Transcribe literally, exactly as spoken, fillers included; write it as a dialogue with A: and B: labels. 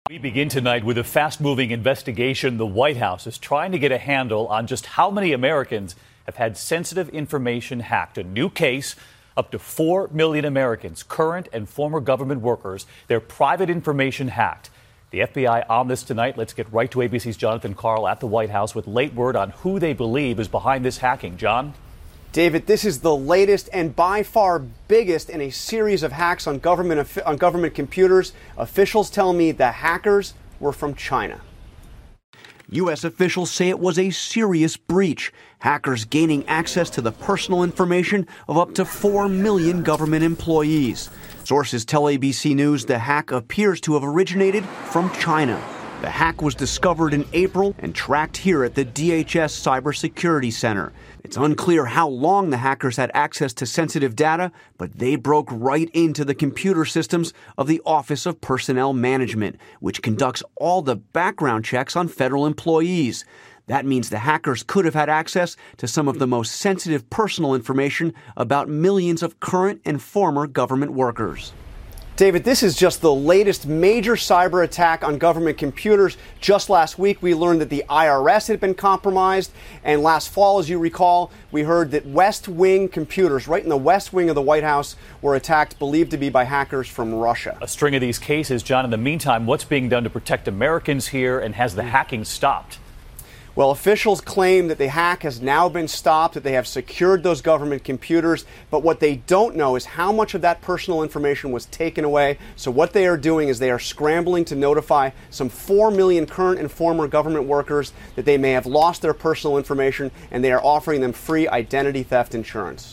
A: We begin tonight with a fast-moving investigation. The White House is trying to get a handle on just how many Americans have had sensitive information hacked. A new case, up to four million Americans, current and former government workers, their private information hacked. The F B I on this tonight. Let's get right to A B C's Jonathan Karl at the White House with late word on who they believe is behind this hacking. John?
B: David, this is the latest and by far biggest in a series of hacks on government on government computers. Officials tell me the hackers were from China.
C: U S officials say it was a serious breach, hackers gaining access to the personal information of up to four million government employees. Sources tell A B C News the hack appears to have originated from China. The hack was discovered in April and tracked here at the D H S Cybersecurity Center. It's unclear how long the hackers had access to sensitive data, but they broke right into the computer systems of the Office of Personnel Management, which conducts all the background checks on federal employees. That means the hackers could have had access to some of the most sensitive personal information about millions of current and former government workers.
B: David, this is just the latest major cyber attack on government computers. Just last week, we learned that the I R S had been compromised. And last fall, as you recall, we heard that West Wing computers, right in the West Wing of the White House, were attacked, believed to be by hackers from Russia.
A: A string of these cases, John. In the meantime, what's being done to protect Americans here, and has the hacking stopped?
B: Well, officials claim that the hack has now been stopped, that they have secured those government computers. But what they don't know is how much of that personal information was taken away. So what they are doing is they are scrambling to notify some four million current and former government workers that they may have lost their personal information, and they are offering them free identity theft insurance.